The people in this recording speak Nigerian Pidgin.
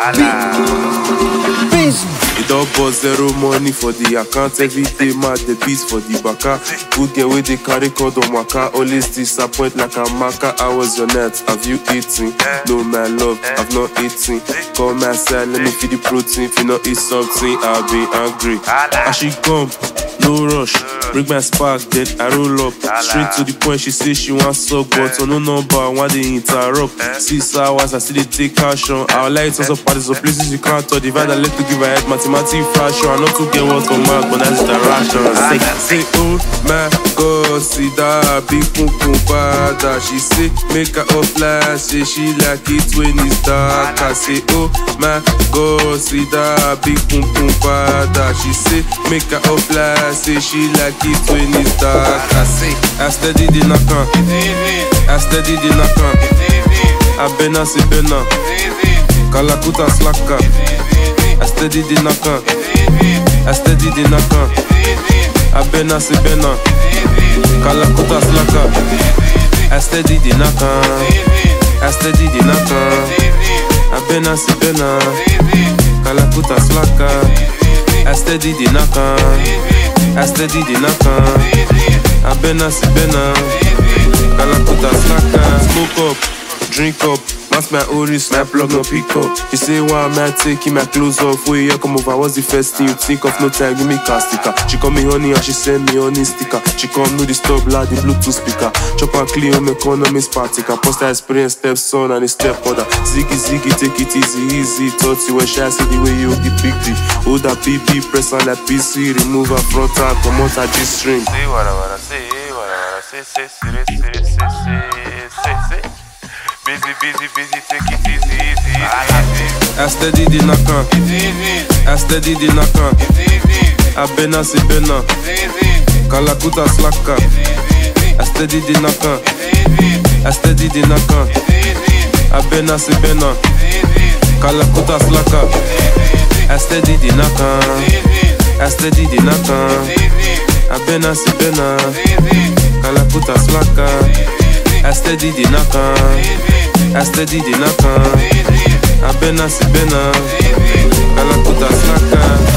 It all bust zero money for the account. Every day mad the beats for the baka. Good girl with the carry code on waka. Always disappoint like a marker. I was your net, have you eaten? No my love, I've not eaten. Call my side, let me feed the protein. If you not eat something, I'll be angry. I she come, no rush. Bring my spark, then I roll up. Straight to the point, she say she wants suck, but on no number, why they interrupt? 6 hours, I see they take caution. Our lights also parties of places you can't touch. Divide and let to give her head, mathematics fraction. I not to get what on mark, but that's the ration. Say, oh my God, see that big pum pum bada. She say, make her offline, say she like it when it's dark. I say, oh my God, see that big pum pum bada. She say, make her offline, say she like it when it's dark. I say, I steady the knock-on, I steady the knock-on. I bena si bena, Kalakuta slaka. I steady the knock-on, I steady the knock-on. I bena si bena, Kalakuta slaka. I steady the knock-on, I steady the knock-on. I bena si bena, Kalakuta slaka. I steady the knock-on, I steady the knock-on. I bena si bena, Kalakuta slaka. Smoke up, drink up, mask my oris, my plug no pick up. You say why am I taking my clothes off? Where you come over, what's the first thing you think of? No time, give me car sticker. She call me honey and she send me honey sticker. She come no the stop loud, the Bluetooth speaker. Chop and clean on my economy spartica. Post her experience stepson and his stepmother. Ziggy ziggy, take it easy. Thought you were shy, see the way you the big D. Hold that PP, press on that PC. Remove her frontal, come out her G-string. Say what I wanna say, what I wanna say. Busy, take it easy. I steady the knock-on, I steady the knock-on. I bena si bena, Kalakuta slaka. I steady the knock-on, I steady the knock-on. I bena si bena, Kalakuta slaka. I steady the knock-on, I steady the knock-on. I bena si bena, Kalakuta slaka. I steady the knock-on, I steady the knock-on. I bena si bena, Kalakuta slaka.